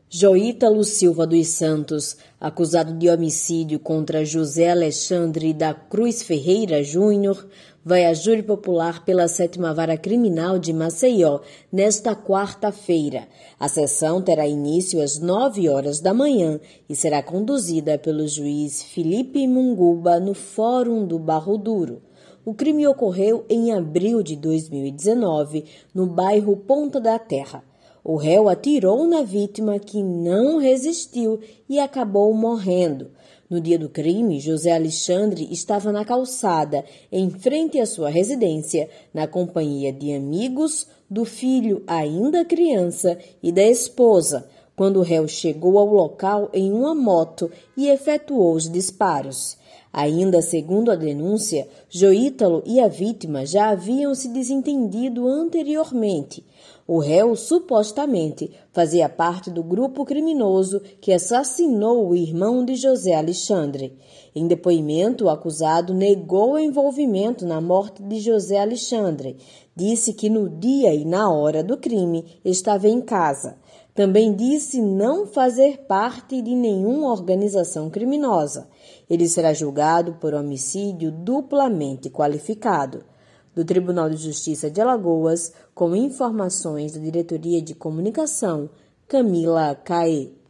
Joítalo Silva dos Santos, acusado de homicídio contra José Alexandre da Cruz Ferreira Júnior, vai a júri popular pela 7ª Vara Criminal de Maceió nesta quarta-feira. A sessão terá início às 9 horas da manhã e será conduzida pelo juiz Felipe Munguba no Fórum do Barro Duro. O crime ocorreu em abril de 2019, no bairro Ponta da Terra. O réu atirou na vítima, que não resistiu e acabou morrendo. No dia do crime, José Alexandre estava na calçada, em frente à sua residência, na companhia de amigos, do filho ainda criança e da esposa, quando o réu chegou ao local em uma moto e efetuou os disparos. Ainda segundo a denúncia, Joítalo e a vítima já haviam se desentendido anteriormente. O réu supostamente fazia parte do grupo criminoso que assassinou o irmão de José Alexandre. Em depoimento, o acusado negou o envolvimento na morte de José Alexandre. Disse que no dia e na hora do crime estava em casa. Também disse não fazer parte de nenhuma organização criminosa. Ele será julgado por homicídio duplamente qualificado. Do Tribunal de Justiça de Alagoas, com informações da Diretoria de Comunicação, Camila Caê.